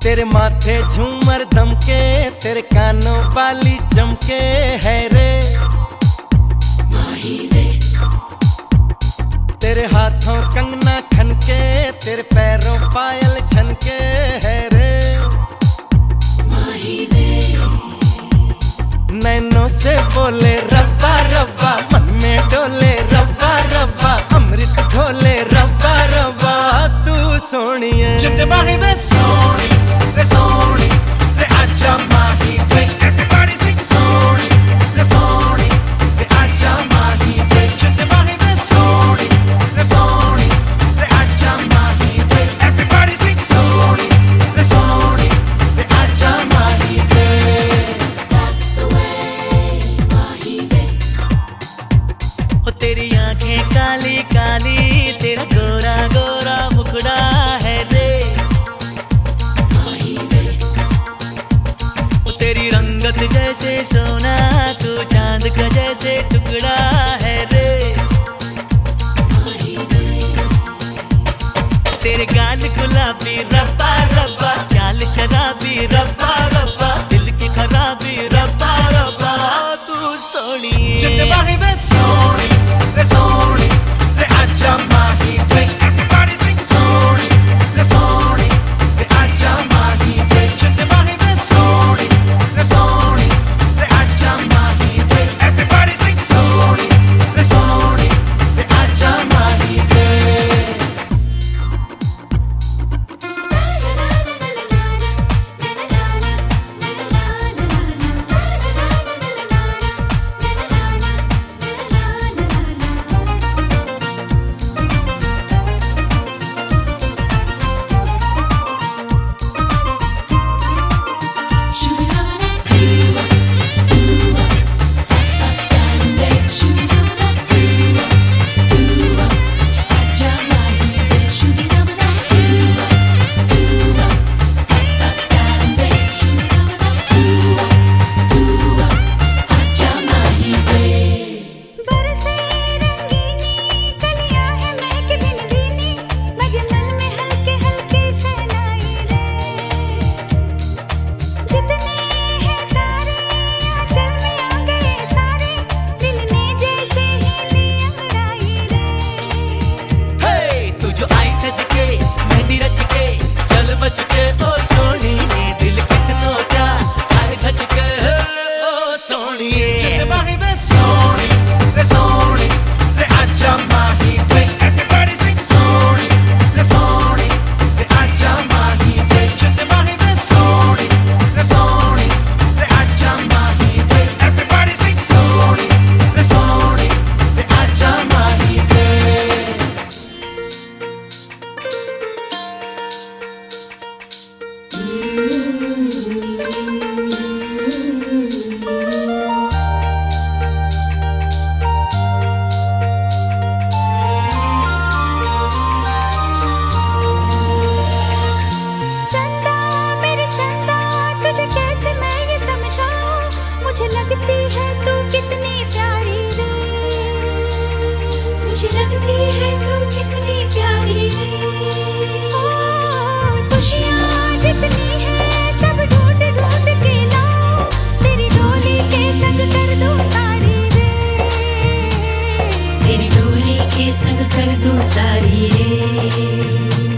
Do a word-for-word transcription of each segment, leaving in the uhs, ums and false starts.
तेरे माथे झूमर दमके, तेरे कानों वाली चमके है रे माही वे। तेरे हाथों कंगना खनके, तेरे पैरों पायल छनके है रे माही वे। नैनों से बोले रब्बा रब्बा, मन में डोले रब्बा रब्बा, अमृत घोले रब्बा रब्बा, तू सोनिए जिंदे माही वे सोनी रे सोनी रे आजा माही वे। Everybody sing सोनी रे सोनी रे आजा माही वे। जिंदे माही वे सोनी रे सोनी रे आजा माही वे। Everybody sing सोनी रे सोनी रे आजा माही वे। That's the way माही वे। ओ तेरी आंखें काली काली, तेरा गोरा गोरा मुखड़ा है रे माही वे। ओ तेरी रंगत जैसे सोना, तू चांद का जैसे टुकड़ा है रे माही वे। तेरे गाल गुलाबी रब्बा रब्बा, चाल शराबी रब्बा रब्बा, दिल की खराबी रब्बा रब्बा, तू सोनिए जिंदे माही वे सोनी रे सोनी रे आजा माही वे। Everybody sing सोनी रे सोनी रे आजा माही वे। जिंदे माही वे सोनी रे सोनी रे आजा माही वे। Everybody sing सोनी रे सोनी रे आजा माही वे। संग कर दूं सारी रे।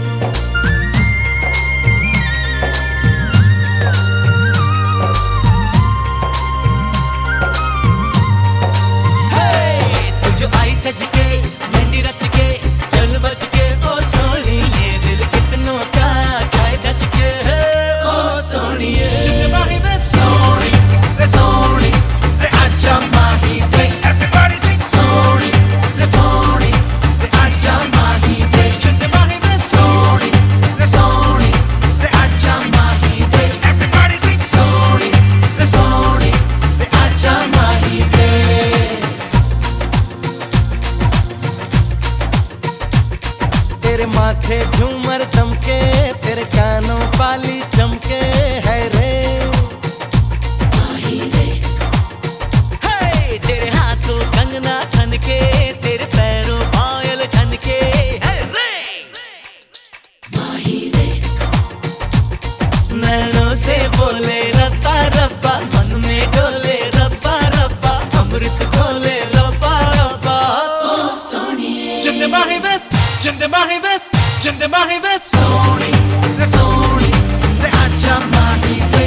सज के मेहंदी रच के चल बच के ओ सोनिए, दिल कितनों का खाए दच के ओ सोनिए। जिंदे माही वे सोनी रे सोनी रे आजा माही वे। Everybody sing सोनी रे सोनी रे आजा माही वे। जिंदे माही वे सोनी रे सोनी रे आजा माही वे। Everybody sing सोनी रे सोनी रे आजा माही वे। तेरे माथे झूमर दमके, तेरे कानों वाली चमके है रे माही वे। हे तेरे हाथों कंगना खनके, तेरे पैरों पायल छनके है रे माही वे। जिंदे माही वे जिंदे माही वे सोनी रे सोनी रे आजा माही वे